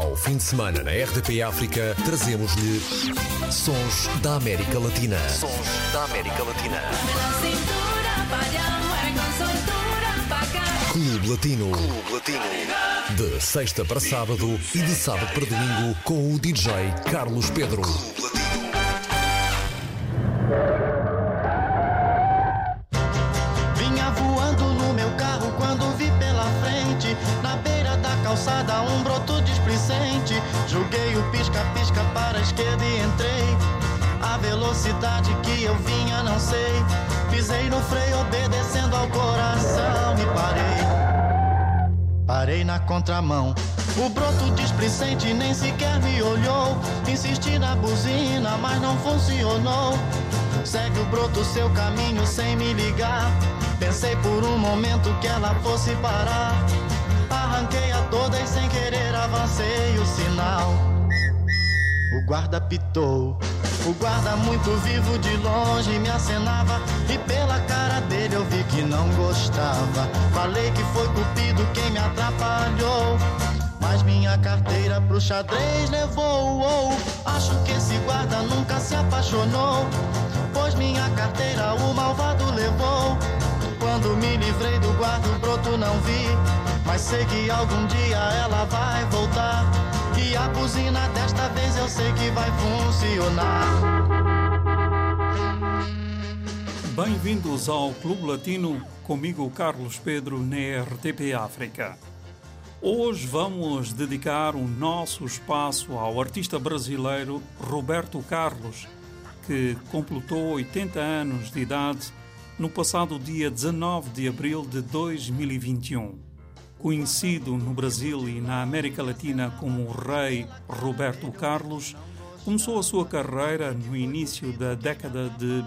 Ao fim de semana na RDP África, trazemos-lhe Sons da América Latina. Sons da América Latina. Clube Latino. Clube Latino. De sexta para sábado e de sábado para domingo com o DJ Carlos Pedro. Clube Latino. Vinha voando no meu carro quando vi pela frente, na beira da calçada, um broto displicente. Joguei o pisca-pisca para a esquerda e entrei. A velocidade que eu vinha não sei. Pisei no freio obedecendo ao coração e parei na contramão. O broto displicente nem sequer me olhou. Insisti na buzina, mas não funcionou. Segue o broto seu caminho sem me ligar. Pensei por um momento que ela fosse parar. Arranquei a toda e sem querer avancei o sinal. O guarda pitou. O guarda muito vivo de longe me acenava. E pela cara dele eu vi que não gostava. Falei que foi Cupido quem me atrapalhou. Mas minha carteira pro xadrez levou. Acho que esse guarda nunca se apaixonou, pois minha carteira o malvado levou. Quando me livrei do guarda o broto não vi, mas sei que algum dia ela vai voltar. E a buzina desta vez eu sei que vai funcionar. Bem-vindos ao Clube Latino, comigo Carlos Pedro na RDP África. Hoje vamos dedicar o nosso espaço ao artista brasileiro Roberto Carlos, que completou 80 anos de idade no passado dia 19 de abril de 2021. Conhecido no Brasil e na América Latina como o Rei Roberto Carlos, começou a sua carreira no início da década de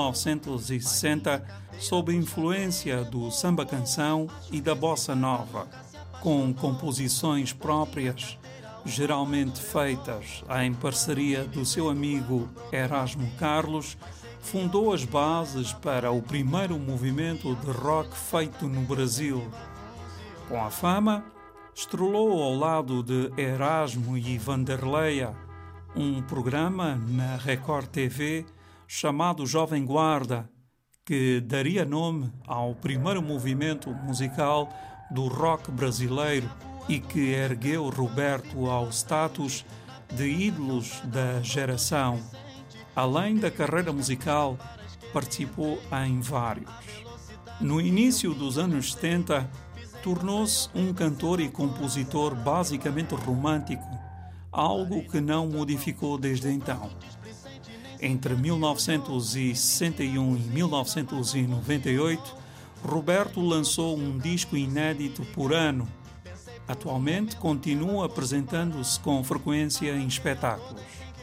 1960 sob a influência do samba-canção e da bossa nova, com composições próprias, geralmente feitas em parceria do seu amigo Erasmo Carlos. Fundou as bases para o primeiro movimento de rock feito no Brasil. Com a fama, estrelou ao lado de Erasmo e Vanderleia um programa na Record TV chamado Jovem Guarda, que daria nome ao primeiro movimento musical do rock brasileiro e que ergueu Roberto ao status de ídolos da geração. Além da carreira musical, participou em vários. No início dos anos 70, tornou-se um cantor e compositor basicamente romântico, algo que não modificou desde então. Entre 1961 e 1998, Roberto lançou um disco inédito por ano. Atualmente continua apresentando-se com frequência em espetáculos.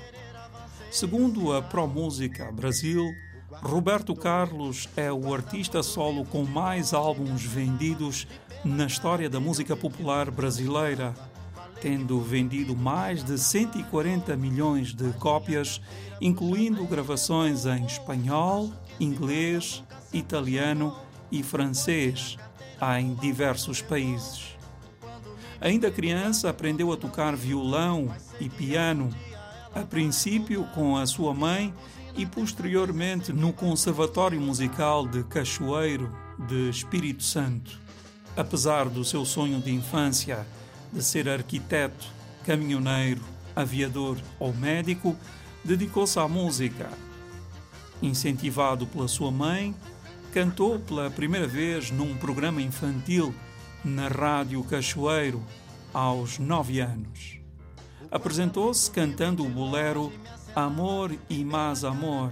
Segundo a ProMúsica Brasil, Roberto Carlos é o artista solo com mais álbuns vendidos na história da música popular brasileira, tendo vendido mais de 140 milhões de cópias, incluindo gravações em espanhol, inglês, italiano e francês, em diversos países. Ainda criança, aprendeu a tocar violão e piano, a princípio com a sua mãe e posteriormente no Conservatório Musical de Cachoeiro, de Espírito Santo. Apesar do seu sonho de infância de ser arquiteto, caminhoneiro, aviador ou médico, dedicou-se à música. Incentivado pela sua mãe, cantou pela primeira vez num programa infantil na Rádio Cachoeiro, aos 9 anos. Apresentou-se cantando o bolero Amor e Mais Amor.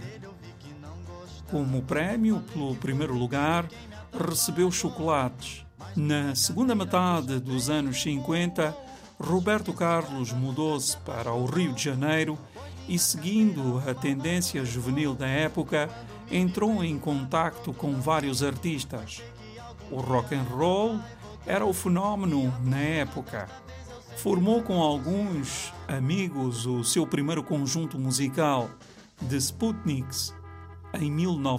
Como prémio pelo primeiro lugar, recebeu chocolates. Na segunda metade dos anos 50, Roberto Carlos mudou-se para o Rio de Janeiro e, seguindo a tendência juvenil da época, entrou em contacto com vários artistas. O rock and roll era o fenómeno na época. Formou com alguns amigos o seu primeiro conjunto musical, The Sputniks. Em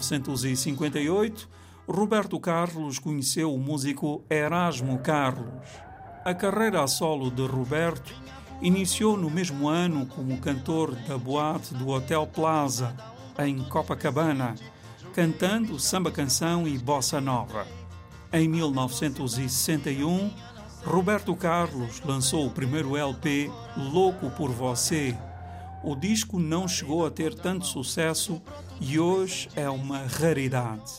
1958, Roberto Carlos conheceu o músico Erasmo Carlos. A carreira a solo de Roberto Iniciou no mesmo ano como cantor da boate do Hotel Plaza, em Copacabana, cantando samba-canção e bossa nova. Em 1961, Roberto Carlos lançou o primeiro LP, Louco por Você. O disco não chegou a ter tanto sucesso e hoje é uma raridade.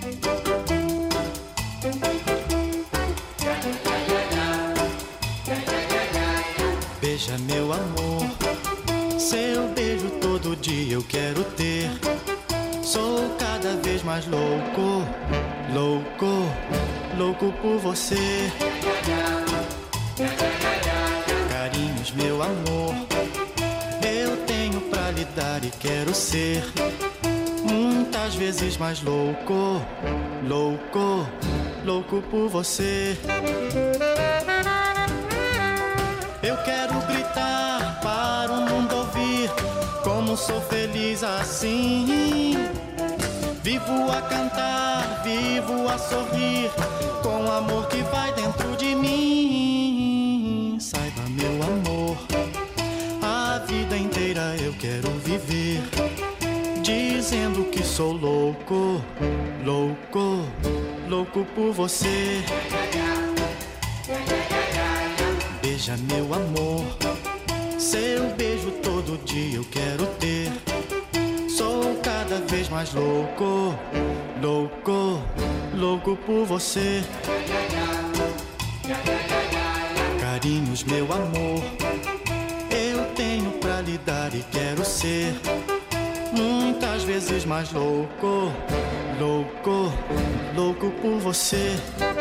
Beija, meu amor, seu beijo todo dia eu quero ter. Sou cada vez mais louco, louco, louco por você. Carinhos, meu amor, eu tenho pra lhe dar e quero ser muitas vezes mais louco, louco, louco por você. Eu quero gritar para o mundo ouvir como sou feliz assim. Vivo a cantar, vivo a sorrir com o amor que vai dentro de mim. Saiba, meu amor, a vida inteira eu quero viver dizendo que sou louco, louco, louco por você. Beija, meu amor, seu beijo todo dia eu quero ter. Sou cada vez mais louco, louco, louco por você. Carinhos, meu amor, eu tenho pra lhe dar e quero ser muitas vezes mais louco, louco, louco por você.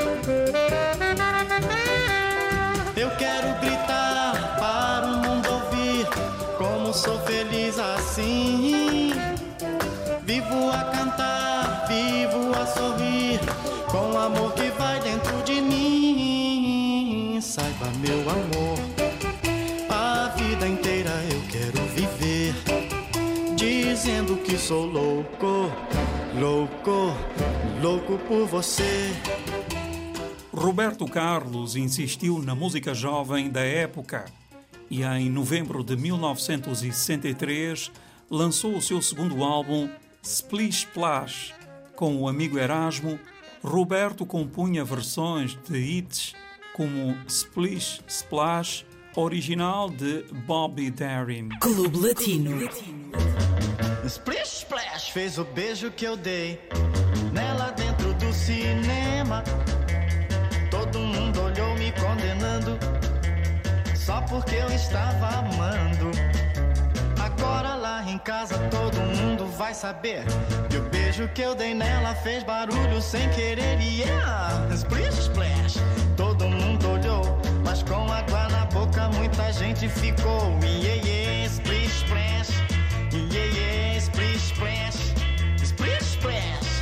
Eu quero gritar para o mundo ouvir como sou feliz assim. Vivo a cantar, vivo a sorrir com o amor que vai dentro de mim. Saiba, meu amor, a vida inteira eu quero viver dizendo que sou louco, louco, louco por você. Roberto Carlos insistiu na música jovem da época e em novembro de 1963 lançou o seu segundo álbum, Splish Splash. Com o amigo Erasmo, Roberto compunha versões de hits como Splish Splash, original de Bobby Darin. Clube Latino. Splish Splash fez o beijo que eu dei nela dentro do cinema. Todo mundo olhou me condenando só porque eu estava amando. Agora lá em casa todo mundo vai saber que o beijo que eu dei nela fez barulho sem querer. Yeah, Splish Splash. Todo mundo olhou, mas com água na boca muita gente ficou. Yeah, yeah, Splish Splash. Yeah, yeah, Splish Splash. Splish Splash.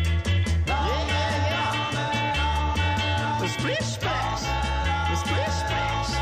Splish Splash, Splish Splash.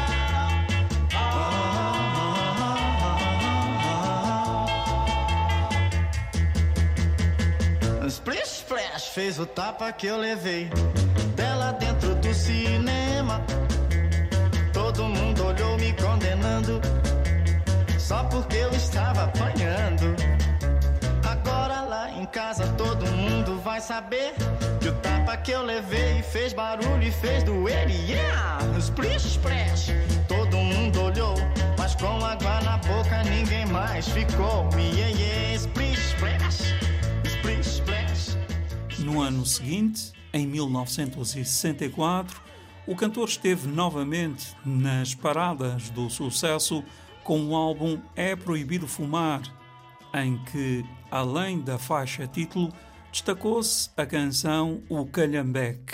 Splish Splash fez o tapa que eu levei dela dentro do cinema. Todo mundo olhou me condenando só porque eu estava apanhando. Agora lá em casa todo mundo vai saber que o tapa que eu levei fez barulho e fez doer. Yeah, Splish Splash. Todo mundo olhou, mas com água na boca ninguém mais ficou. Yeah, yeah, Splish Splash, Splish Splash. No ano seguinte, em 1964, o cantor esteve novamente nas paradas do sucesso com o álbum É Proibido Fumar, em que, além da faixa título, destacou-se a canção O Calhambeque.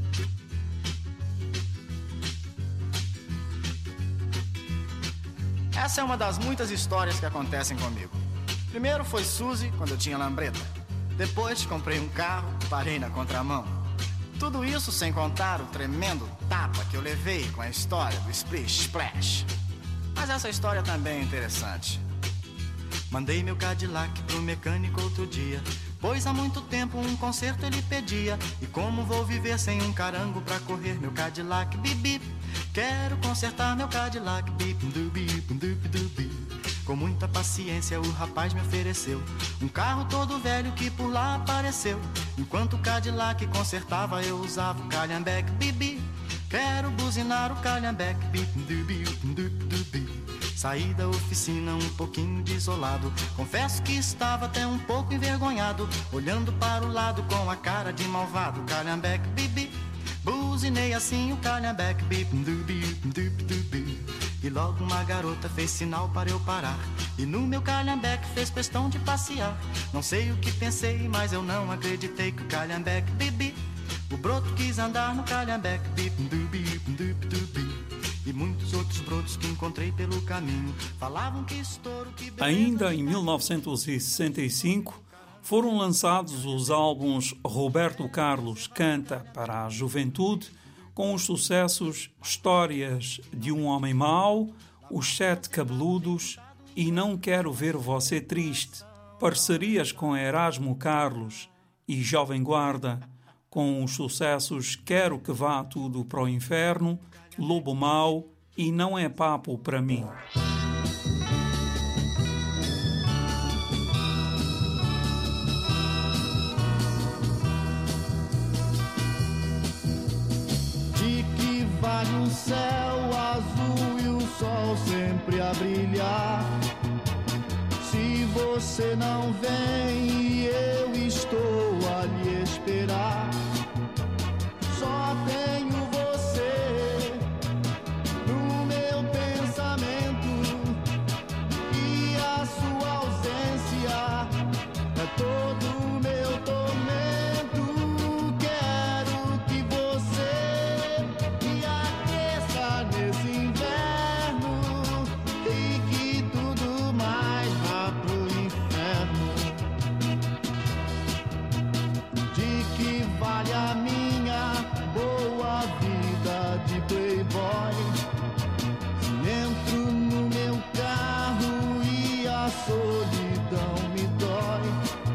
Essa é uma das muitas histórias que acontecem comigo. Primeiro foi Suzy, quando eu tinha lambreta. Depois comprei um carro, parei na contramão. Tudo isso sem contar o tremendo tapa que eu levei com a história do Splish Splash. Mas essa história também é interessante. Mandei meu Cadillac pro mecânico outro dia, pois há muito tempo um conserto ele pedia. E como vou viver sem um carango pra correr meu Cadillac, bibi? Quero consertar meu Cadillac, bip-dubi. Com muita paciência o rapaz me ofereceu um carro todo velho que por lá apareceu. Enquanto o Cadillac consertava eu usava o calhambeque, bibi. Quero buzinar o calhambeque, bip-dubi. Saí da oficina um pouquinho desolado. Confesso que estava até um pouco envergonhado, olhando para o lado com a cara de malvado. Calhambeque, bibi. Buzinei assim o calhambeque, bip-dubi. E logo uma garota fez sinal para eu parar, e no meu calhambeque fez questão de passear. Não sei o que pensei, mas eu não acreditei que o calhambeque, bibi. O broto quis andar no calhambeque, bip-dubi. E muitos outros brotos que encontrei pelo caminho falavam que estouro, que beleza. Ainda em 1965 foram lançados os álbuns Roberto Carlos Canta para a Juventude, com os sucessos Histórias de um Homem Mau, Os Sete Cabeludos e Não Quero Ver Você Triste, parcerias com Erasmo Carlos e Jovem Guarda, com os sucessos Quero que Vá Tudo para o Inferno, Lobo Mau e Não É Papo para Mim. De que vale um céu azul e o sol sempre a brilhar, se você não vem e eu estou a lhe esperar? Só tenho você no meu pensamento, e a sua ausência é todo o meu tormento. Quero que você me aqueça nesse inverno e que tudo mais vá pro inferno. De que vale a minha boa vida de playboy, se entro no meu carro e a solidão me dói?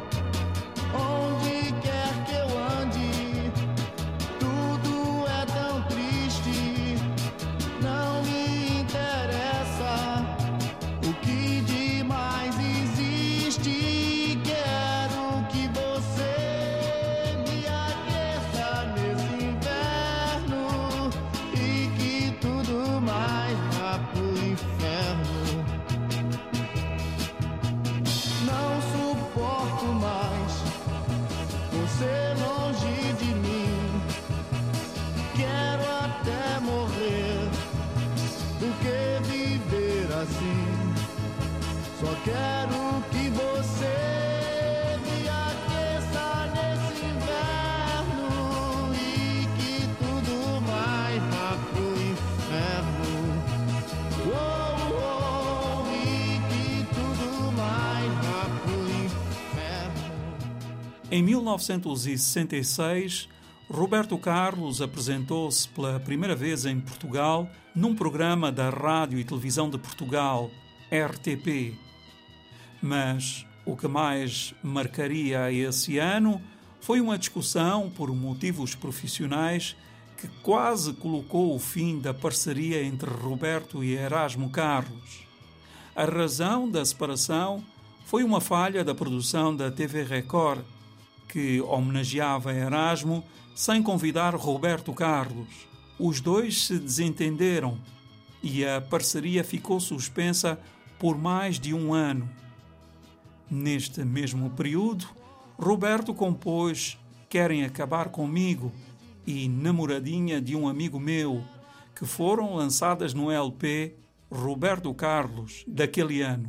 Onde quer que eu ande, tudo é tão triste. Não me interessa o que de mais existe. Quero que você me aqueça nesse inverno e que tudo mais vá pro inferno. Não suporto mais você longe de mim. Quero até morrer do que viver assim. Só quero que você me aqueça nesse inverno e que tudo mais vá pro inferno. Oh, oh, e que tudo mais vá pro inferno. Em 1966, Roberto Carlos apresentou-se pela primeira vez em Portugal num programa da Rádio e Televisão de Portugal, RTP. Mas o que mais marcaria esse ano foi uma discussão por motivos profissionais que quase colocou o fim da parceria entre Roberto e Erasmo Carlos. A razão da separação foi uma falha da produção da TV Record, que homenageava Erasmo sem convidar Roberto Carlos. Os dois se desentenderam e a parceria ficou suspensa por mais de um ano. Neste mesmo período, Roberto compôs Querem Acabar Comigo e Namoradinha de um Amigo Meu, que foram lançadas no LP Roberto Carlos daquele ano.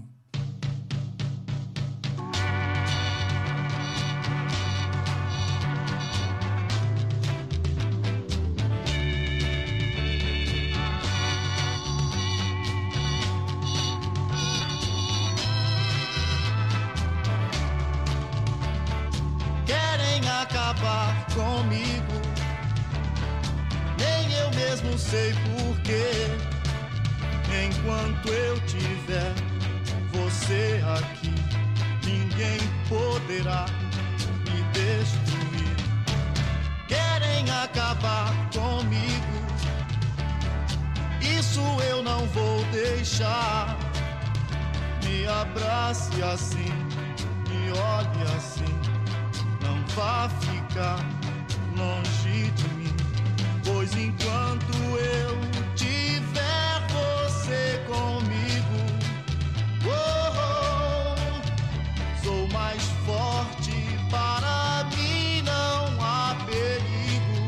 Acabar comigo, nem eu mesmo sei porquê. Enquanto eu tiver você aqui, ninguém poderá me destruir. Querem acabar comigo, isso eu não vou deixar. Me abrace assim, me olhe assim, não vá ficar longe de mim, pois enquanto eu tiver você comigo, sou mais forte, para mim não há perigo.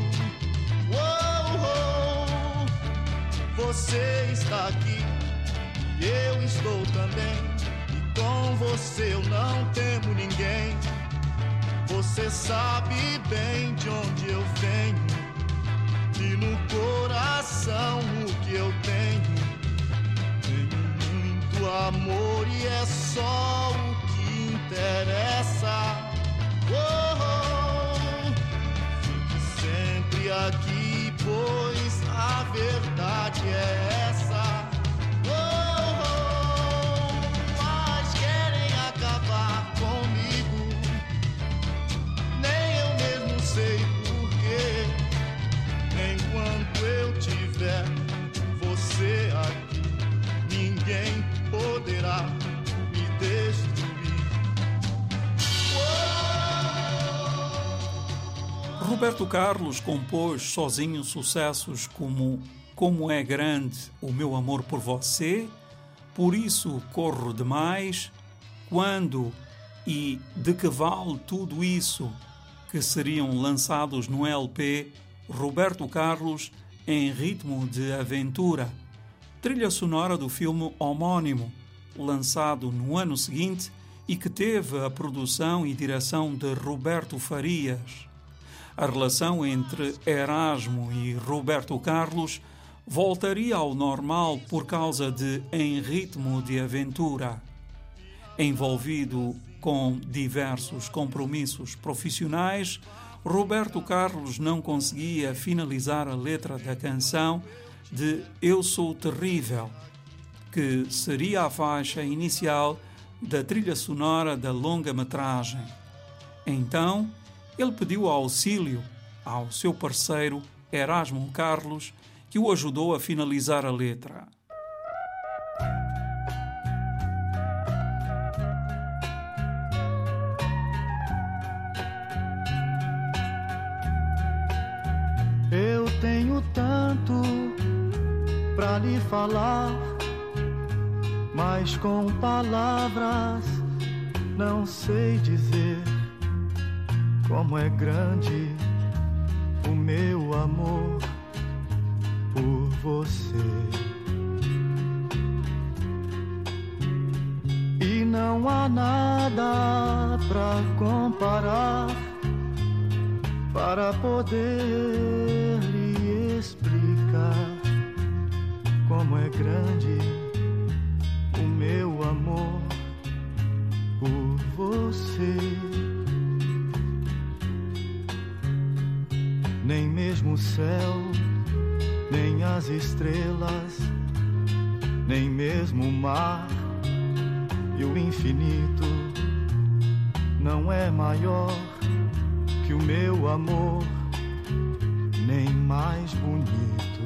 Você está aqui e eu estou também, e com você eu não temo ninguém. Você sabe bem de onde eu venho, e no coração o que eu tenho. Tenho muito amor e é só o que interessa. Fique sempre aqui, pois a verdade é essa. Mas querem acabar comigo, nem eu mesmo sei porquê. Enquanto eu tiver você aqui, ninguém poderá me destruir. Roberto Carlos compôs sozinho sucessos como Como é Grande o Meu Amor por Você, Por Isso Corro Demais, Quando e De Que Vale Tudo Isso, que seriam lançados no LP Roberto Carlos em Ritmo de Aventura, trilha sonora do filme homónimo, lançado no ano seguinte e que teve a produção e direção de Roberto Farias. A relação entre Erasmo e Roberto Carlos voltaria ao normal por causa de Em Ritmo de Aventura. Envolvido com diversos compromissos profissionais, Roberto Carlos não conseguia finalizar a letra da canção de Eu Sou Terrível, que seria a faixa inicial da trilha sonora da longa-metragem. Então, ele pediu auxílio ao seu parceiro Erasmo Carlos, que o ajudou a finalizar a letra. Eu tenho tanto pra lhe falar, mas com palavras não sei dizer como é grande o meu amor por você. E não há nada pra comparar, para poder lhe explicar como é grande o meu amor por você. Nem mesmo o céu, nem as estrelas, nem mesmo o mar e o infinito não é maior que o meu amor, nem mais bonito.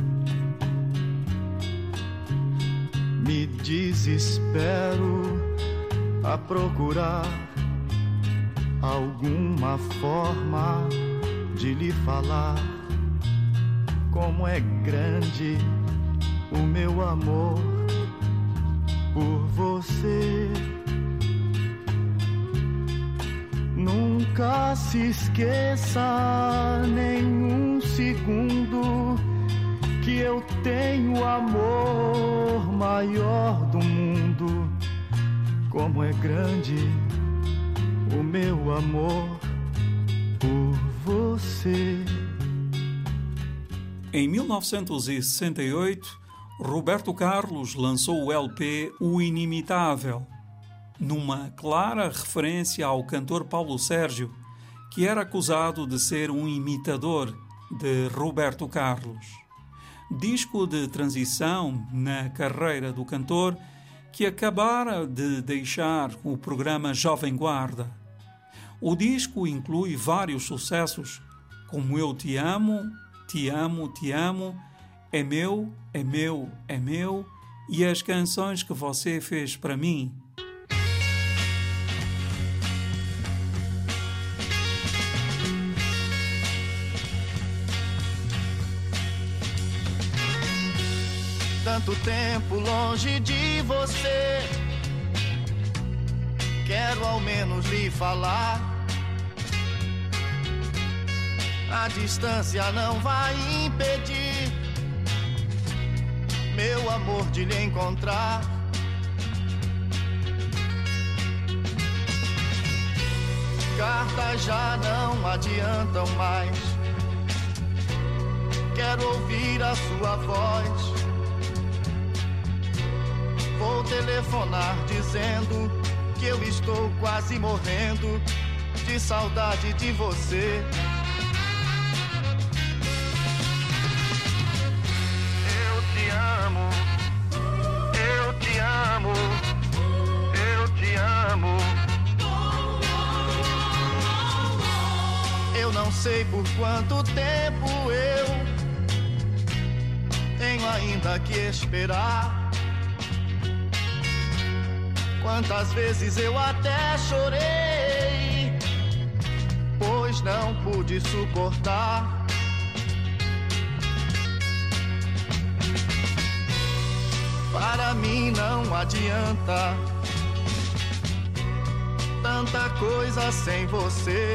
Me desespero a procurar alguma forma de lhe falar como é grande o meu amor por você. Nunca se esqueça nem um segundo que eu tenho o amor maior do mundo. Como é grande o meu amor por você. Em 1968, Roberto Carlos lançou o LP O Inimitável, numa clara referência ao cantor Paulo Sérgio, que era acusado de ser um imitador de Roberto Carlos. Disco de transição na carreira do cantor, que acabara de deixar o programa Jovem Guarda. O disco inclui vários sucessos, como Eu Te Amo, Te Amo, Te Amo é meu, é meu, é meu, e as canções que você fez para mim. Tanto tempo longe de você, quero ao menos lhe falar. A distância não vai impedir meu amor de lhe encontrar. Cartas já não adiantam mais, quero ouvir a sua voz. Vou telefonar dizendo que eu estou quase morrendo de saudade de você. Eu te amo, eu te amo, eu te amo. Eu não sei por quanto tempo eu tenho ainda que esperar. Quantas vezes eu até chorei, pois não pude suportar. Para mim não adianta tanta coisa sem você.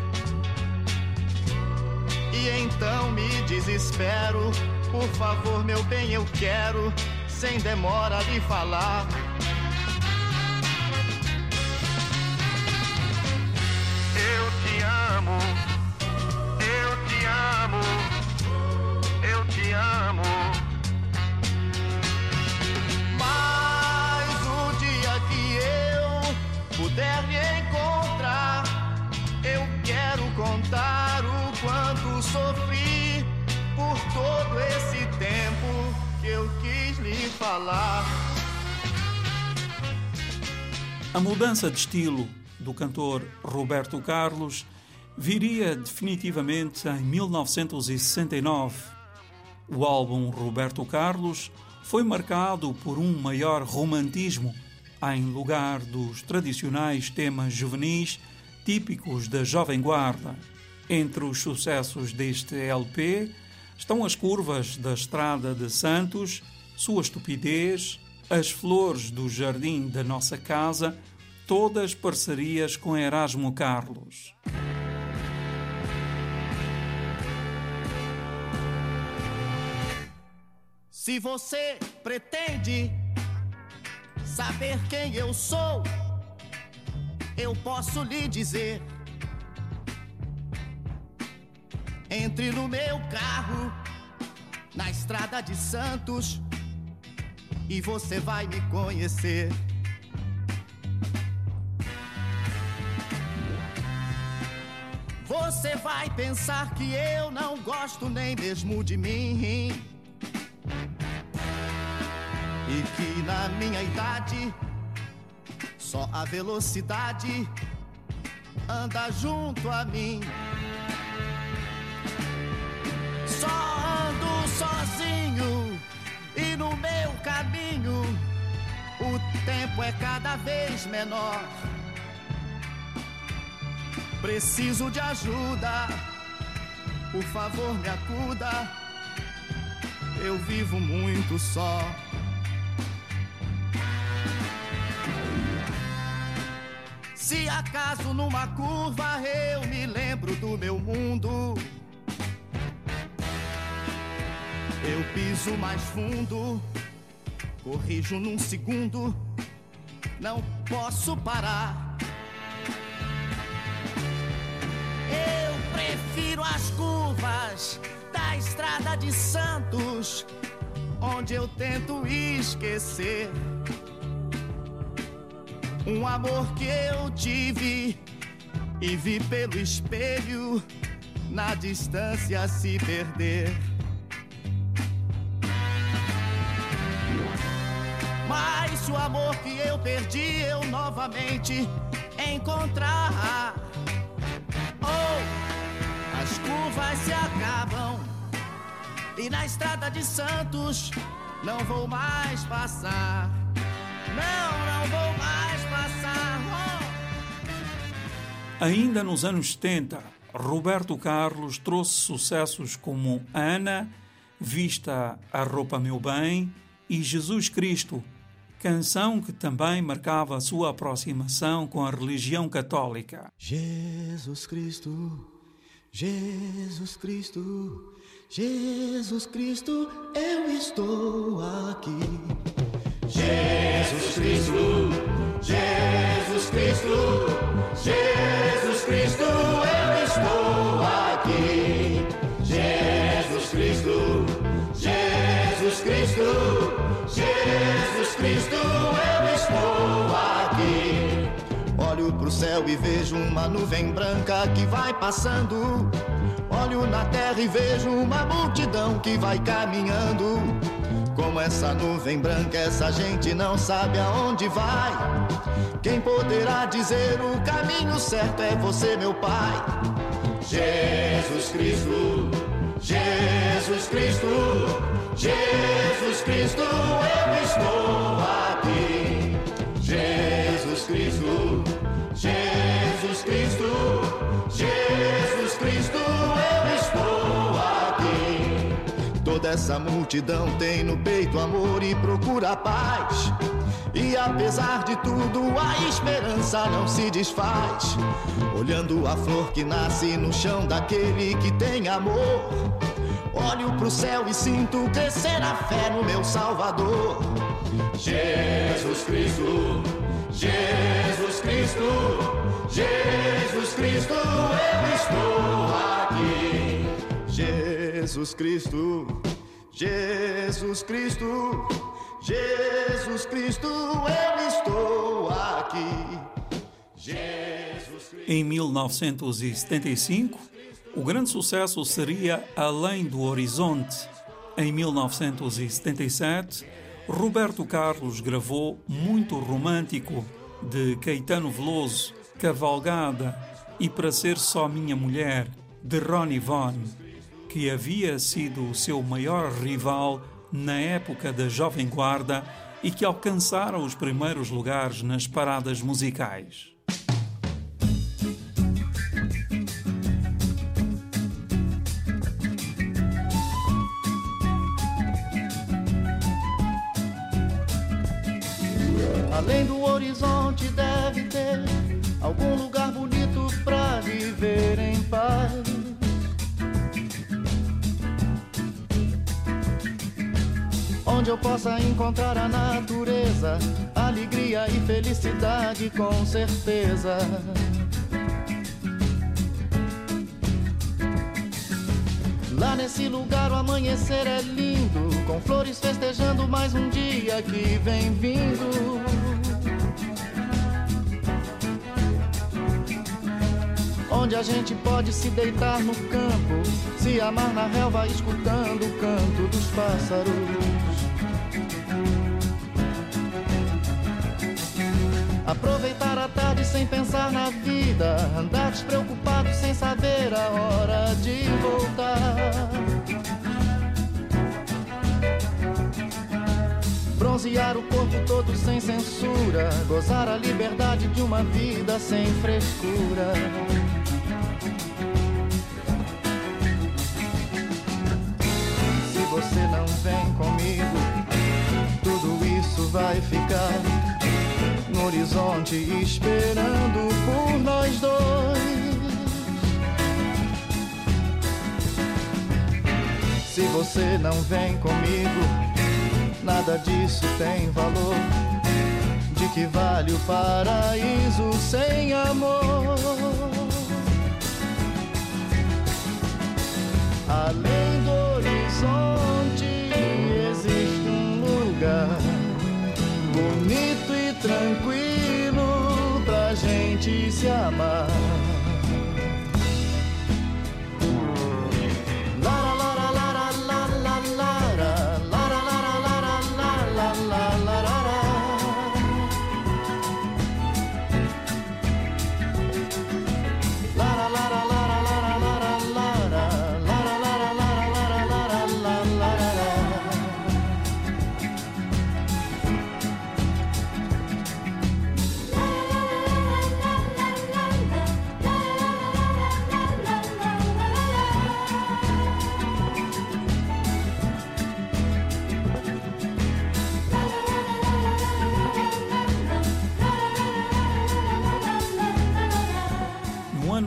E então me desespero. Por favor, meu bem, eu quero, sem demora, lhe falar. Eu te amo, eu te amo, eu te amo. Mas o dia que eu puder lhe encontrar, eu quero contar o quanto sofri por todo esse tempo que eu quis lhe falar. A mudança de estilo do cantor Roberto Carlos viria definitivamente em 1969. O álbum Roberto Carlos foi marcado por um maior romantismo, em lugar dos tradicionais temas juvenis típicos da Jovem Guarda. Entre os sucessos deste LP estão As Curvas da Estrada de Santos, Sua Estupidez, As Flores do Jardim da Nossa Casa, todas parcerias com Erasmo Carlos. Se você pretende saber quem eu sou, eu posso lhe dizer. Entre no meu carro, na estrada de Santos, e você vai me conhecer. Você vai pensar que eu não gosto nem mesmo de mim, e que na minha idade só a velocidade anda junto a mim. Só ando sozinho e no meu caminho o tempo é cada vez menor. Preciso de ajuda, por favor me acuda, eu vivo muito só. Se acaso numa curva eu me lembro do meu mundo, eu piso mais fundo, corrijo num segundo, não posso parar. Eu prefiro as curvas da estrada de Santos, onde eu tento esquecer um amor que eu tive e vi pelo espelho na distância se perder. Mas se o amor que eu perdi eu novamente encontrar, oh, as curvas se acabam E na estrada de Santos não vou mais passar. Não vou mais passar. Ainda nos anos 70, Roberto Carlos trouxe sucessos como Ana, Vista a Roupa Meu Bem e Jesus Cristo, canção que também marcava a sua aproximação com a religião católica. Jesus Cristo, Jesus Cristo, Jesus Cristo, eu estou aqui. Jesus Cristo, Jesus Cristo, Jesus Cristo, eu estou aqui. Jesus Cristo, Jesus Cristo, Jesus Cristo, eu estou aqui. Olho pro céu e vejo uma nuvem branca que vai passando. Olho na terra e vejo uma multidão que vai caminhando. Como essa nuvem branca, essa gente não sabe aonde vai. Quem poderá dizer o caminho certo é você, meu Pai. Jesus Cristo, Jesus Cristo, Jesus Cristo, eu estou aqui. Jesus Cristo, Jesus Cristo, Jesus Cristo, eu estou aqui. Toda essa multidão tem no peito amor e procura paz. E apesar de tudo, a esperança não se desfaz. Olhando a flor que nasce no chão daquele que tem amor, olho pro céu e sinto crescer a fé no meu Salvador. Jesus Cristo, Jesus Cristo, Jesus Cristo, eu estou aqui. Jesus Cristo, Jesus Cristo, Jesus Cristo, eu estou aqui. Jesus Cristo. Em 1975, o grande sucesso seria Além do Horizonte. Em 1977, Roberto Carlos gravou Muito Romântico, de Caetano Veloso, Cavalgada e Para Ser Só Minha Mulher, de Ronnie Von, que havia sido o seu maior rival na época da Jovem Guarda e que alcançara os primeiros lugares nas paradas musicais. Além do horizonte deve ter algum lugar bonito pra viver em paz. Onde eu possa encontrar a natureza, alegria e felicidade com certeza. Lá nesse lugar o amanhecer é lindo, com flores festejando mais um dia que vem vindo. Onde a gente pode se deitar no campo, se amar na relva escutando o canto dos pássaros. Aproveitar a tarde sem pensar na vida, andar despreocupado sem saber a hora de voltar. Bronzear o corpo todo sem censura, gozar a liberdade de uma vida sem frescura. Se você não vem comigo, tudo isso vai ficar no horizonte esperando por nós dois. Se você não vem comigo, nada disso tem valor. De que vale o paraíso sem amor? Além do horizonte existe um lugar bonito e tranquilo pra gente se amar.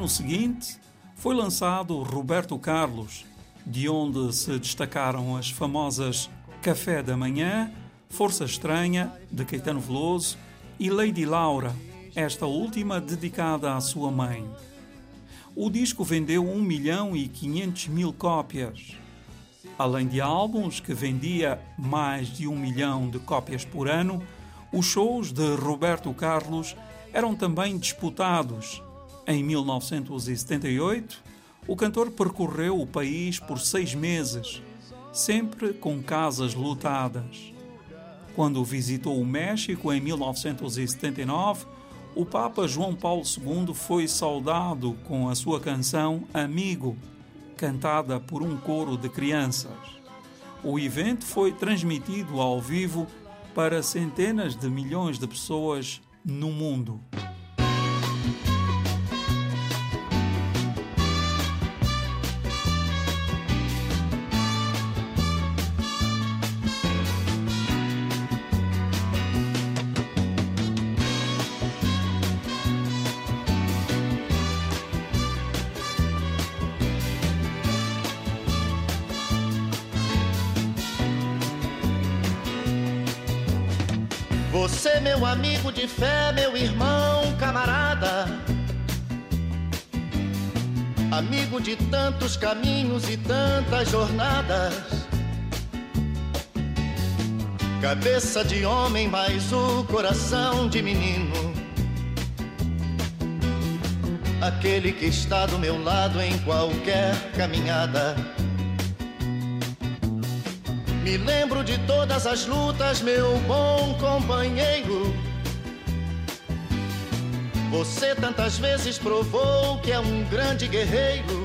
seguinte, foi lançado Roberto Carlos, de onde se destacaram as famosas Café da Manhã, Força Estranha, de Caetano Veloso, e Lady Laura, esta última dedicada à sua mãe. O disco vendeu 1.500.000 cópias. Além de álbuns que vendia mais de 1 milhão de cópias por ano, os shows de Roberto Carlos eram também disputados. Em 1978, o cantor percorreu o país por 6 meses, sempre com casas lotadas. Quando visitou o México em 1979, o Papa João Paulo II foi saudado com a sua canção Amigo, cantada por um coro de crianças. O evento foi transmitido ao vivo para centenas de milhões de pessoas no mundo. Você, meu amigo de fé, meu irmão, camarada, amigo de tantos caminhos e tantas jornadas, cabeça de homem, mas o coração de menino, aquele que está do meu lado em qualquer caminhada. Me lembro de todas as lutas, meu bom companheiro. Você tantas vezes provou que é um grande guerreiro.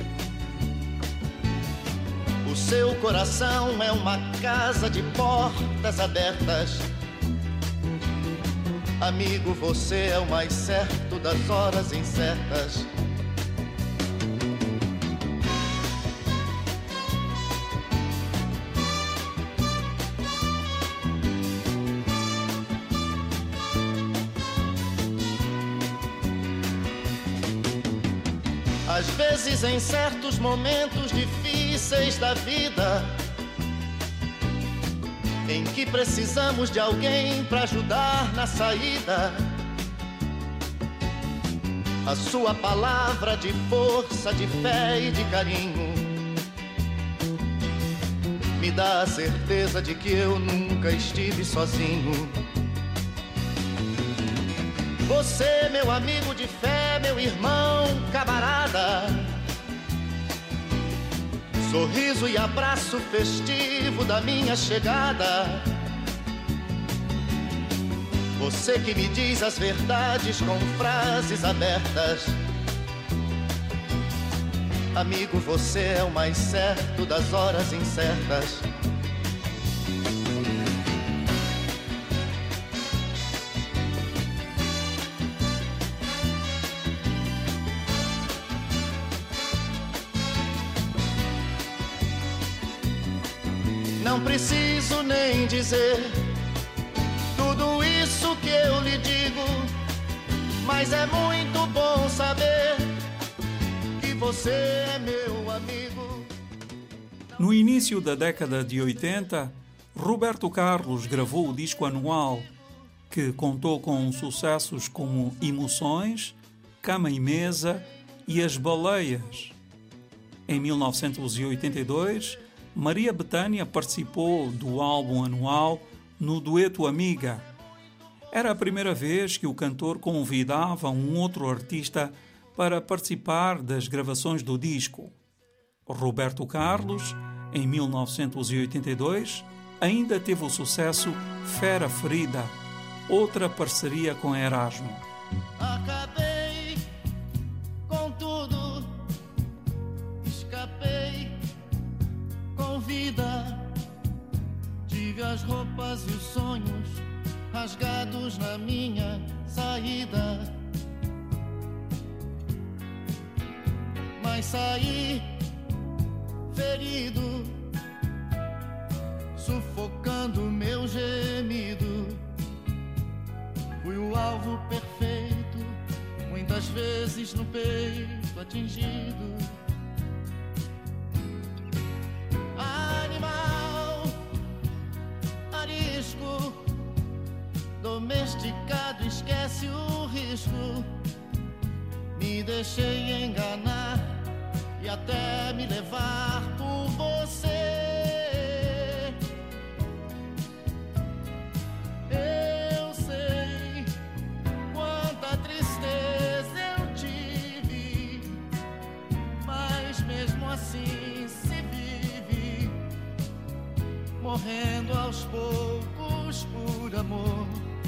O seu coração é uma casa de portas abertas. Amigo, você é o mais certo das horas incertas. Às vezes, em certos momentos difíceis da vida, em que precisamos de alguém para ajudar na saída, a sua palavra de força, de fé e de carinho me dá a certeza de que eu nunca estive sozinho. Você, meu amigo de fé, meu irmão, camarada, sorriso e abraço festivo da minha chegada. Você que me diz as verdades com frases abertas. Amigo, você é o mais certo das horas incertas. Não preciso nem dizer tudo isso que eu lhe digo, mas é muito bom saber que você é meu amigo. No início da década de 80, Roberto Carlos gravou o disco Anual, que contou com sucessos como Emoções, Cama e Mesa e As Baleias. Em 1982, Maria Bethânia participou do álbum Anual no dueto Amiga. Era a primeira vez que o cantor convidava um outro artista para participar das gravações do disco. Roberto Carlos, em 1982, ainda teve o sucesso Fera Ferida, outra parceria com Erasmo. Acabei com tudo, escapei com vida, tive as roupas e os sonhos rasgados na minha saída, mas saí ferido, sufocando meu gemido. Fui o alvo perfeito, muitas vezes no peito, risco atingido. Animal, arisco, domesticado, esquece o risco. Me deixei enganar e até me levar por você. Eu sei quanta tristeza eu tive, mas mesmo assim se vive, morrendo aos poucos por amor.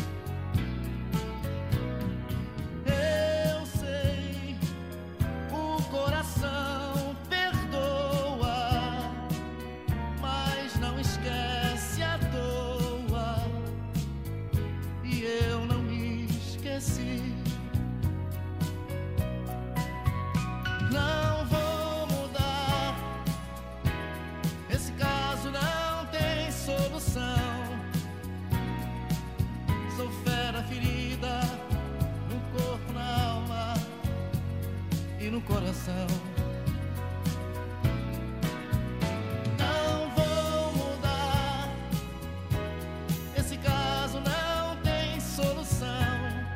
Não vou mudar, esse caso não tem solução. Sou fera ferida no corpo, na alma e no coração. Não vou mudar, esse caso não tem solução.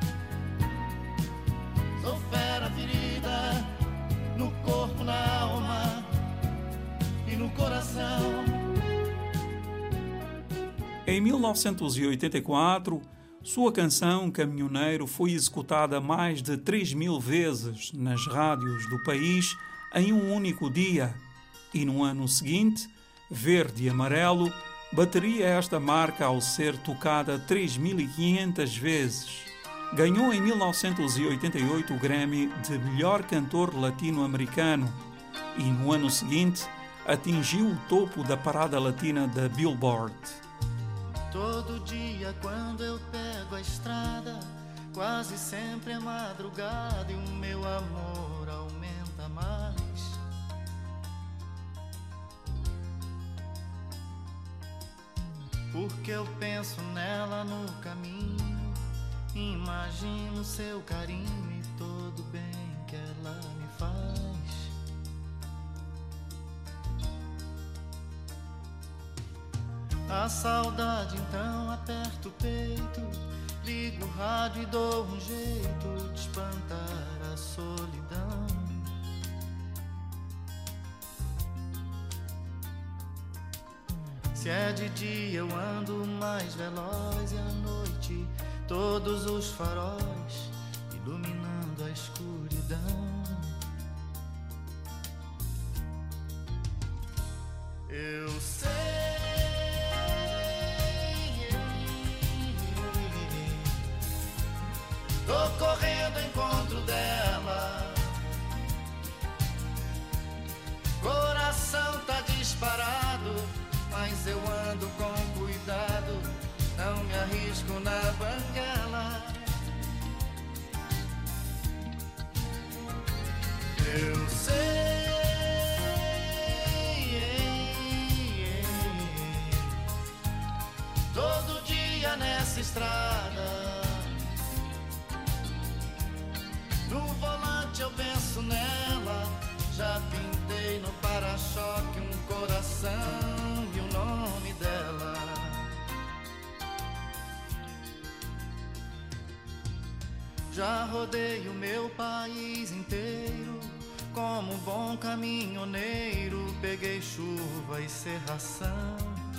Sou fera ferida no corpo, na alma e no coração. Em 1984, sua canção Caminhoneiro foi executada mais de 3.000 vezes nas rádios do país em um único dia. E no ano seguinte, Verde e Amarelo, bateria esta marca ao ser tocada 3.500 vezes. Ganhou em 1988 o Grammy de Melhor Cantor Latino-Americano e no ano seguinte atingiu o topo da parada latina da Billboard. Todo dia quando eu pego a estrada, quase sempre é madrugada e o meu amor aumenta mais. Porque eu penso nela no caminho, imagino seu carinho e todo o bem que ela me faz. A saudade então aperta o peito, ligo o rádio e dou um jeito de espantar a solidão. Se é de dia eu ando mais veloz e à noite todos os faróis iluminando a escuridão. Eu sei, tô correndo ao encontro dela, coração tá disparado, mas eu ando com cuidado, não me arrisco na banguela. Eu sei, todo dia nessa estrada, no volante eu penso nela, já pintei no para-choque um coração e o nome dela. Já rodei o meu país inteiro, como um bom caminhoneiro, peguei chuva e cerração.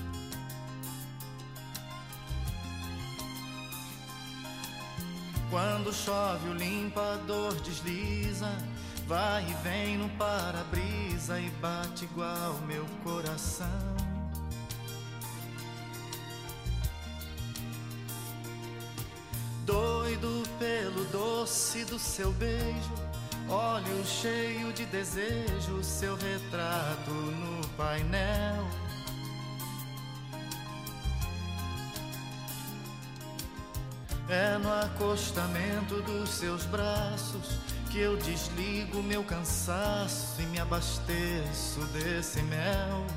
Quando chove o limpador desliza, vai e vem no para-brisa e bate igual meu coração. Doido pelo doce do seu beijo, olho cheio de desejo, seu retrato no painel. É no acostamento dos seus braços que eu desligo meu cansaço e me abasteço desse mel.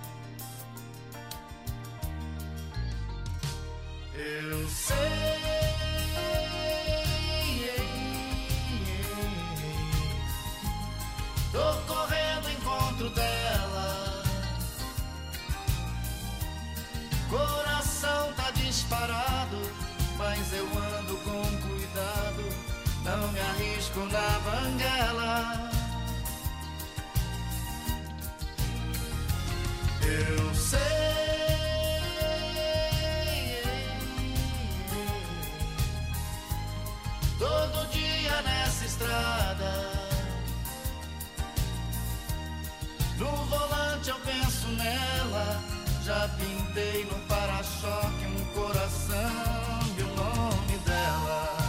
Eu sei, mas eu ando com cuidado, não me arrisco na banguela. Eu sei, todo dia nessa estrada, no volante eu penso nela, já pintei no para-choque um coração e o nome dela.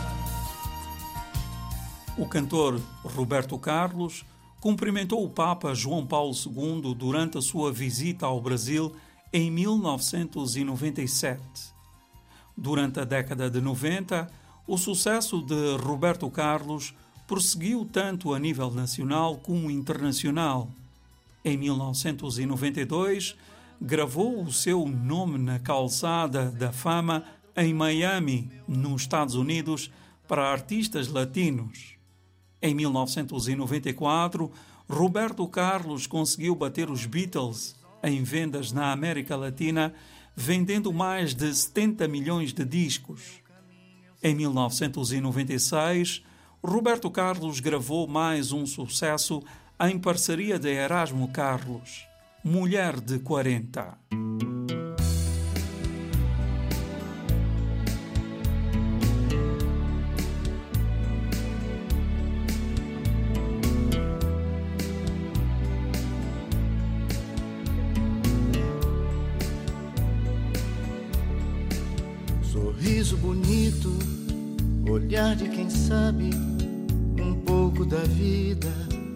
O cantor Roberto Carlos cumprimentou o Papa João Paulo II durante a sua visita ao Brasil em 1997. Durante a década de 90, o sucesso de Roberto Carlos prosseguiu tanto a nível nacional como internacional. Em 1992, gravou o seu nome na calçada da fama em Miami, nos Estados Unidos, para artistas latinos. Em 1994, Roberto Carlos conseguiu bater os Beatles em vendas na América Latina, vendendo mais de 70 milhões de discos. Em 1996, Roberto Carlos gravou mais um sucesso em parceria de Erasmo Carlos, Mulher de 40. Sorriso bonito, olhar de quem sabe um pouco da vida.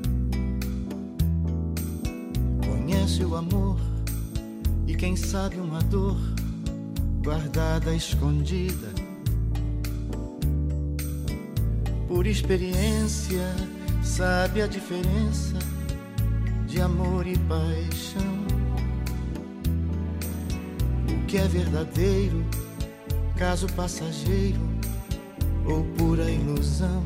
Conhece o amor e quem sabe uma dor guardada, escondida. Por experiência sabe a diferença de amor e paixão. O que é verdadeiro, caso passageiro ou pura ilusão.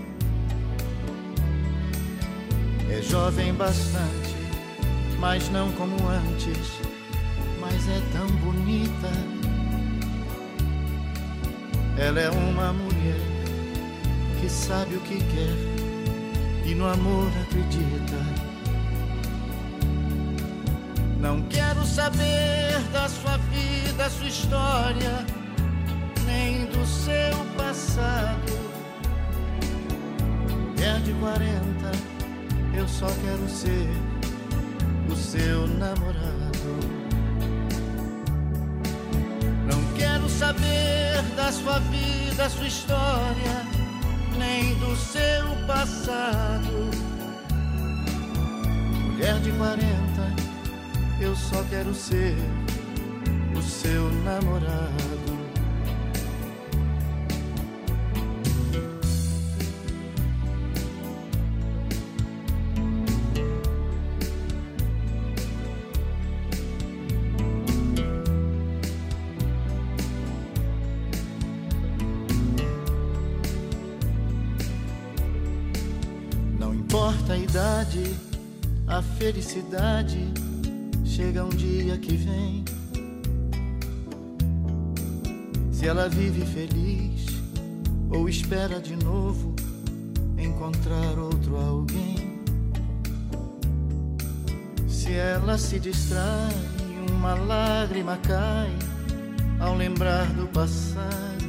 É jovem bastante, mas não como antes, mas é tão bonita. Ela é uma mulher que sabe o que quer e no amor acredita. Não quero saber da sua vida, sua história, nem do seu passado. Mulher de 40, eu só quero ser o seu namorado. Não quero saber da sua vida, sua história, nem do seu passado. Mulher de 40, eu só quero ser o seu namorado. Não importa a idade, a felicidade chega um dia que vem. Se ela vive feliz ou espera de novo encontrar outro alguém. Se ela se distrai, uma lágrima cai ao lembrar do passado.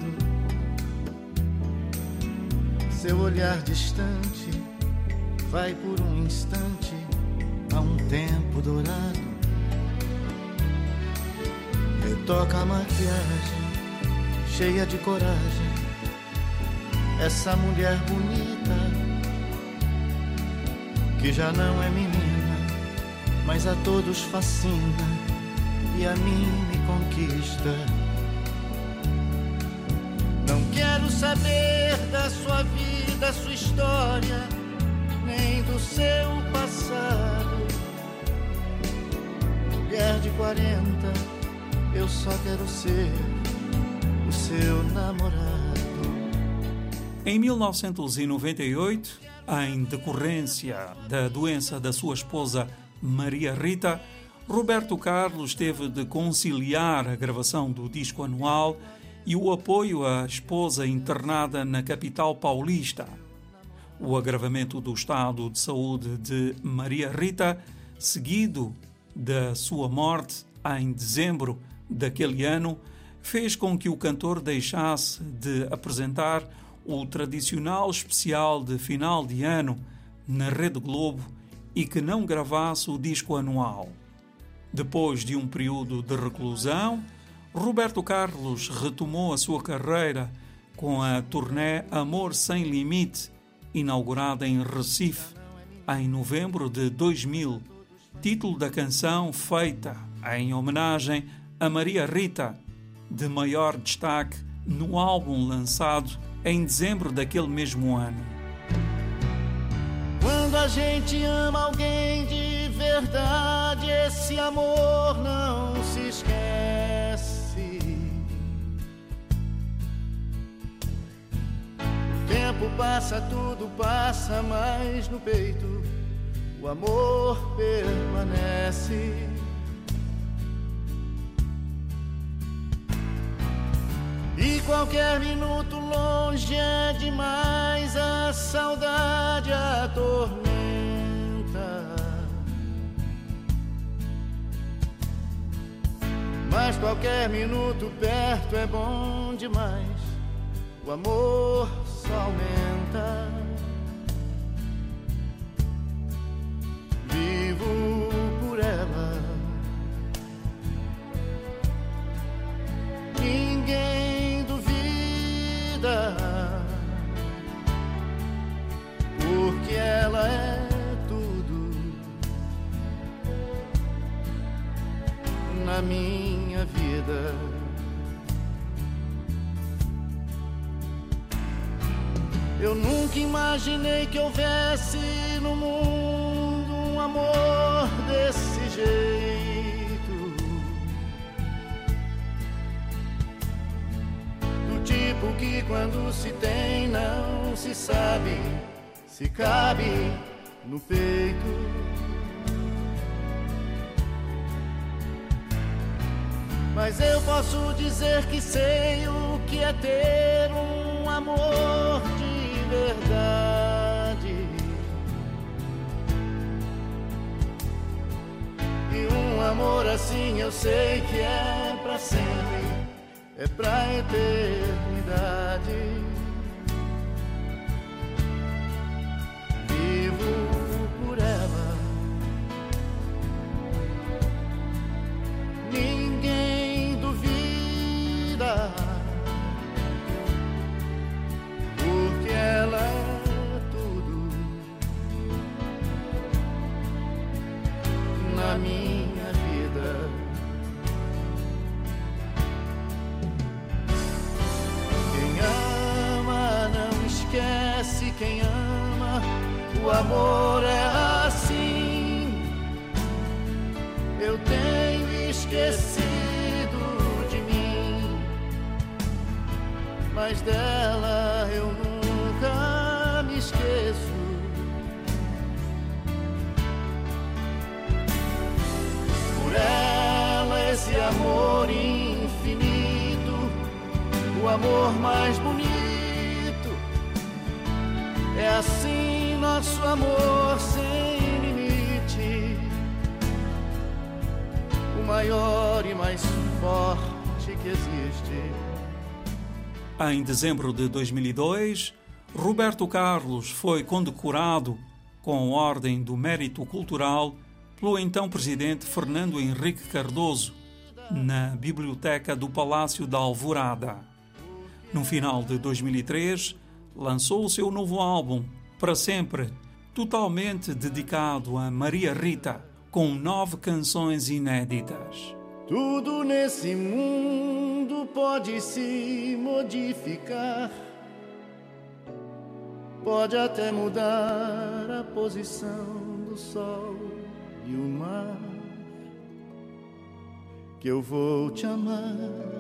Seu olhar distante vai por um instante a um tempo dourado. Retoca a maquiagem, cheia de coragem, essa mulher bonita, que já não é menina, mas a todos fascina e a mim me conquista. Não quero saber da sua vida, sua história, nem do seu passado. Mulher de 40, eu só quero ser o seu namorado. Em 1998, em decorrência da doença da sua esposa Maria Rita, Roberto Carlos teve de conciliar a gravação do disco anual e o apoio à esposa internada na capital paulista. O agravamento do estado de saúde de Maria Rita, seguido da sua morte em dezembro daquele ano, fez com que o cantor deixasse de apresentar o tradicional especial de final de ano na Rede Globo e que não gravasse o disco anual. Depois de um período de reclusão, Roberto Carlos retomou a sua carreira com a turnê Amor Sem Limite, inaugurada em Recife em novembro de 2000, título da canção feita em homenagem a Maria Rita, de maior destaque no álbum lançado em dezembro daquele mesmo ano. Quando a gente ama alguém de verdade, esse amor não se esquece. O tempo passa, tudo passa, mas no peito o amor permanece. E qualquer minuto longe é demais, a saudade atormenta. Mas qualquer minuto perto é bom demais, o amor só aumenta. Vivo por ela, ninguém duvida, porque ela é tudo na minha vida. Eu nunca imaginei que houvesse no mundo um amor desse jeito, do tipo que quando se tem não se sabe se cabe no peito. Mas eu posso dizer que sei o que é ter um amor de verdade, e um amor assim eu sei que é pra sempre, é pra eternidade. Vivo por ela, ninguém duvida, porque ela é tudo na minha vida. Quem ama não esquece, quem ama, o amor é assim. Eu tenho esquecido de mim, mas dela eu nunca me esqueço. Por ela esse amor infinito, o amor mais bonito, é assim nosso amor sem limite, o maior e mais forte que existe. Em dezembro de 2002, Roberto Carlos foi condecorado com a Ordem do Mérito Cultural pelo então presidente Fernando Henrique Cardoso, na Biblioteca do Palácio da Alvorada. No final de 2003, lançou o seu novo álbum, Para Sempre, totalmente dedicado a Maria Rita, com 9 canções inéditas. Tudo nesse mundo pode se modificar, pode até mudar a posição do sol e o mar, que eu vou te amar,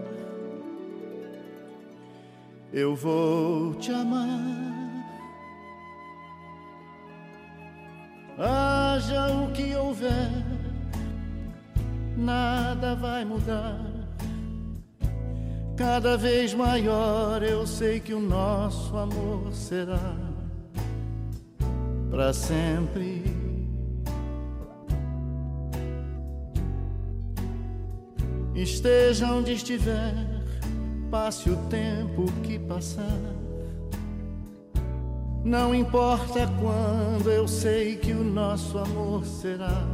eu vou te amar. Haja o que houver, nada vai mudar. Cada vez maior eu sei que o nosso amor será para sempre. Esteja onde estiver, passe o tempo que passar. Não importa quando, eu sei que o nosso amor será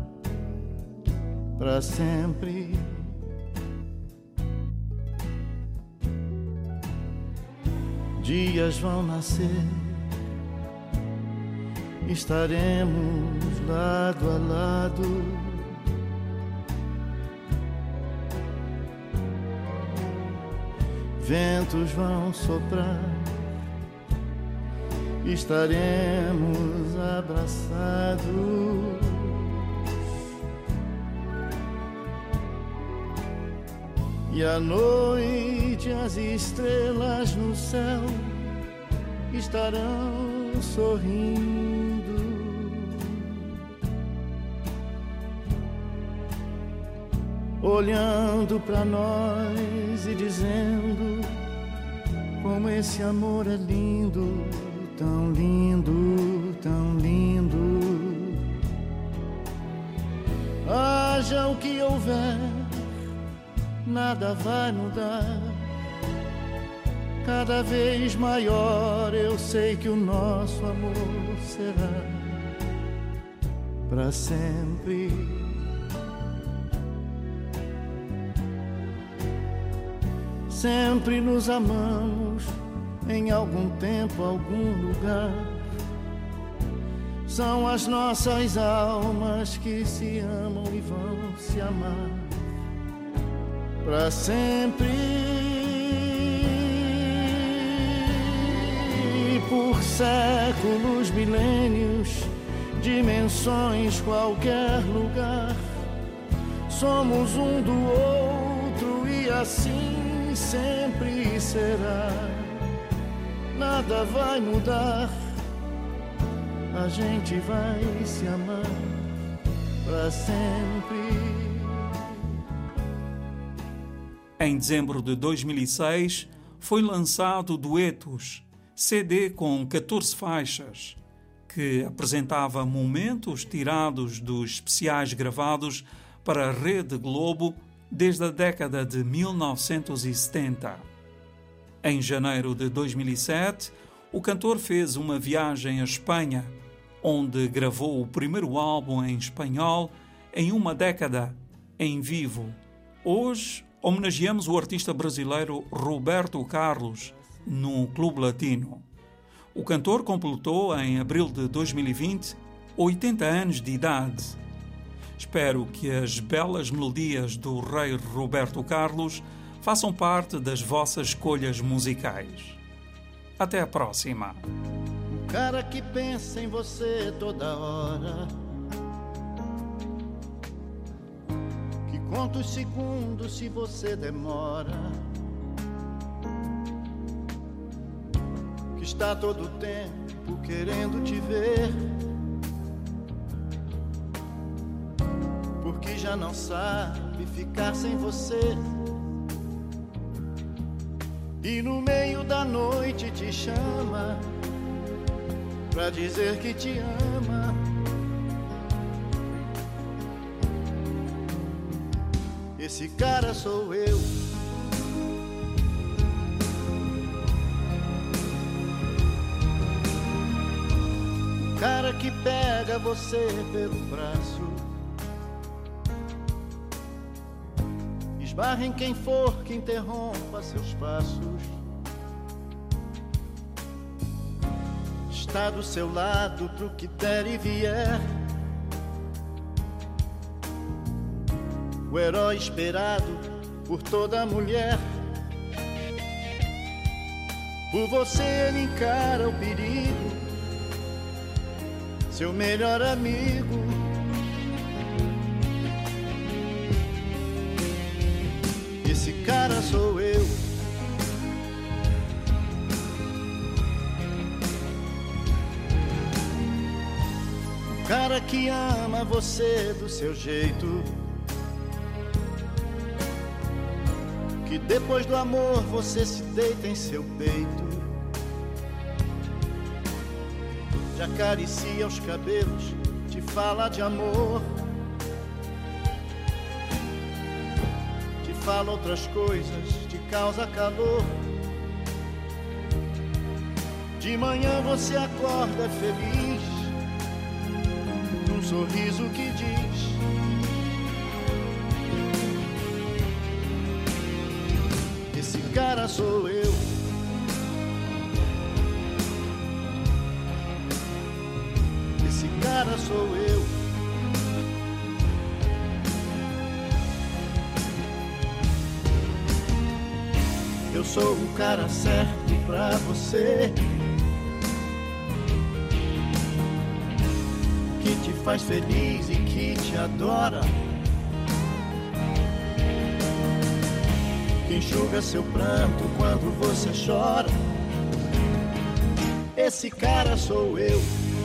para sempre. Dias vão nascer, estaremos lado a lado. Ventos vão soprar, estaremos abraçados. E à noite as estrelas no céu estarão sorrindo. Olhando pra nós e dizendo como esse amor é lindo, tão lindo, tão lindo. Haja o que houver, nada vai mudar. Cada vez maior eu sei que o nosso amor será para sempre. Sempre nos amamos, em algum tempo, algum lugar. São as nossas almas que se amam e vão se amar para sempre. Por séculos, milênios, dimensões, qualquer lugar, somos um do outro e assim sempre será. Nada vai mudar, a gente vai se amar para sempre. Em dezembro de 2006 foi lançado Duetos, CD com 14 faixas, que apresentava momentos tirados dos especiais gravados para a Rede Globo desde a década de 1970. Em janeiro de 2007, o cantor fez uma viagem à Espanha, onde gravou o primeiro álbum em espanhol em uma década, em vivo. Hoje, homenageamos o artista brasileiro Roberto Carlos, no Clube Latino. O cantor completou, em abril de 2020, 80 anos de idade. Espero que as belas melodias do rei Roberto Carlos façam parte das vossas escolhas musicais. Até a próxima. O cara que pensa em você toda hora, que conta os segundos se você demora, que está todo tempo querendo te ver, porque já não sabe ficar sem você. E no meio da noite te chama pra dizer que te ama. Esse cara sou eu. O cara que pega você pelo braço, esbarra em quem for que interrompa seus passos, está do seu lado pro que der e vier, o herói esperado por toda mulher. Por você ele encara o perigo, seu melhor amigo. Esse cara sou eu. O cara que ama você do seu jeito, que que depois do amor você se deita em seu peito, te acaricia os cabelos, te fala de amor, te fala outras coisas, te causa calor. De manhã você acorda feliz, num sorriso que diz: esse cara sou eu. Esse cara sou eu. Eu sou o cara certo pra você, que te faz feliz e que te adora, que enxuga seu pranto quando você chora. Esse cara sou eu.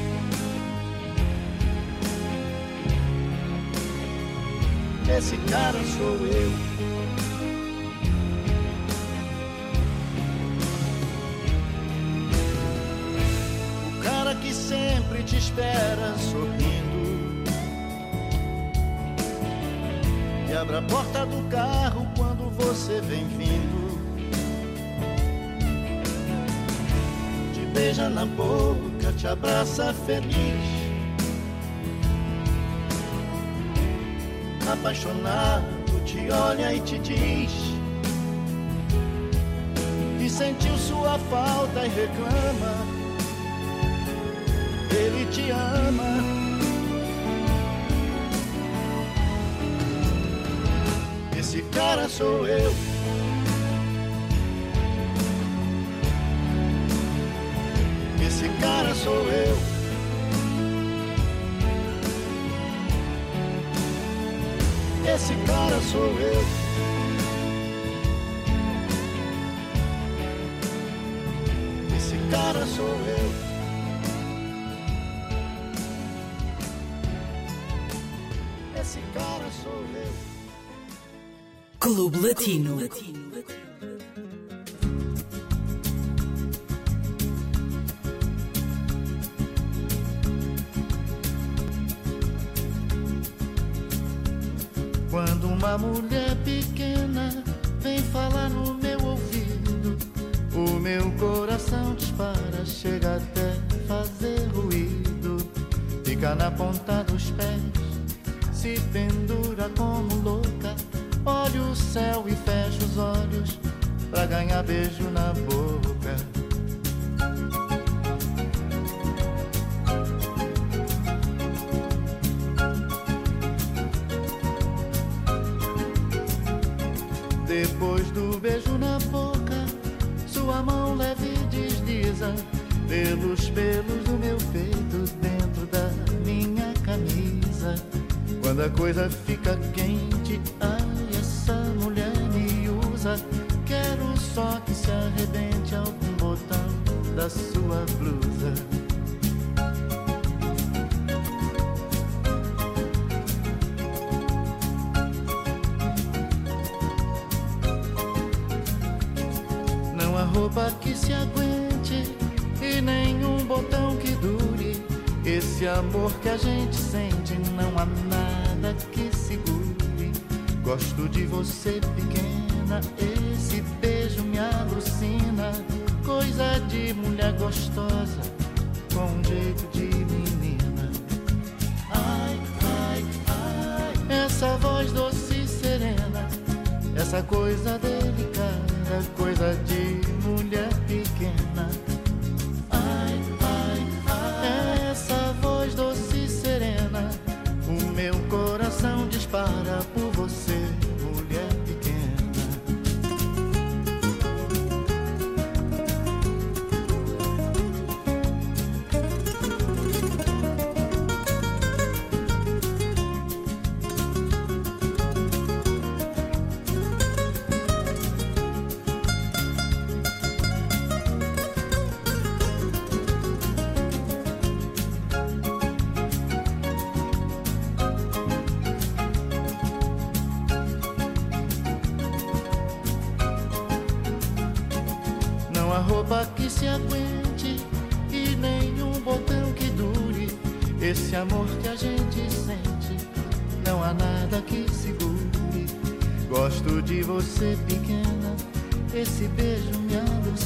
Esse cara sou eu. O cara que sempre te espera sorrindo, que abre a porta do carro quando você vem vindo, te beija na boca, te abraça feliz, apaixonado, te olha e te diz que sentiu sua falta e reclama. Ele te ama. Esse cara sou eu. Esse cara sou eu. Esse cara sou eu. Esse cara sou eu. Esse cara sou eu. Clube Latino. Quando uma mulher pequena vem falar no meu ouvido, o meu coração dispara, chega até fazer ruído. Fica na ponta dos pés, se pendura como louca, olha o céu e fecha os olhos pra ganhar beijo na boca. Depois do beijo na boca, sua mão leve desliza pelos pelos do meu peito, dentro da minha camisa. Quando a coisa fica quente, ai, essa mulher me usa. Quero só que se arrebente algum botão da sua blusa. Não há roupa que se aguente e nenhum botão que dure esse amor que a gente sente, não há nada que segure. Gosto de você pequena, esse beijo me alucina, coisa de mulher gostosa, com um jeito de menina. Ai, ai, ai, essa voz doce e serena, essa coisa delicada, coisa de mulher pequena. Ai, ai, ai, essa voz doce e serena, o meu coração dispara por você, mulher pequena. Não há roupa que se aguente e nenhum botão que dure esse amor que a gente sente. Não há nada que segure. Gosto de você pequena, esse beijo me abre o